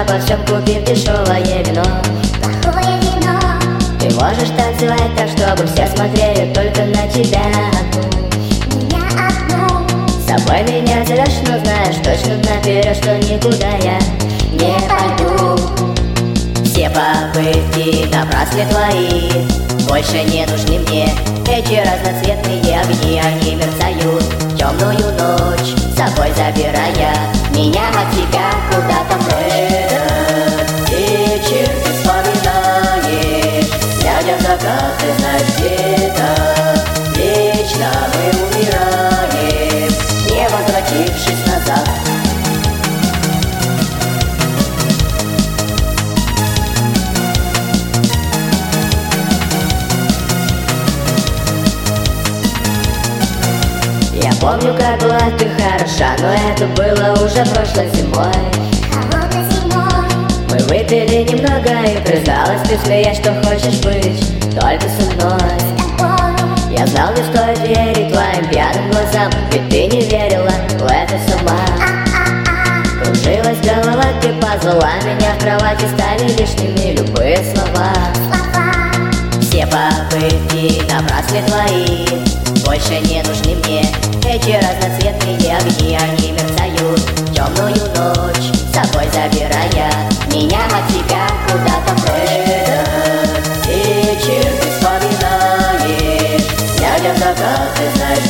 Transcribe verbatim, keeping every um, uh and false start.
во всем купив дешевое вино. Плохое вино. Ты можешь танцевать так, чтобы все смотрели только на тебя одну. Меня одну. С собой меня зовешь, но знаешь точно наперед, что никуда я не пойду. Все попытки напрасны твои, больше не нужны мне эти разноцветные огни. Они мерцают темную ночь, с собой забирая меня от тебя куда-то прочь. Вечер ты вспоминаешь, глядя в закат, ты знаешь где-то вечно мы умираем, не возвратившись назад. Я помню, как была ты хороша, но это было уже прошлой зимой. Холодной зимой. Мы выпили немного и призналась ты, смеясь, что хочешь быть только со мной. С тобой. Я знал, не стоит верить твоим пьяным глазам, ведь ты не верила в это сама. А-а-а. Кружилась голова, ты позвала меня в кровати, стали лишними любые слова. Слова. Все попытки напрасны твои, больше не нужны мне эти разноцветные огни. Они мерцают темную ночь, с собой забирая меня от тебя куда-то прочь. Вечер ты вспоминаешь, глядя в закат, ты знаешь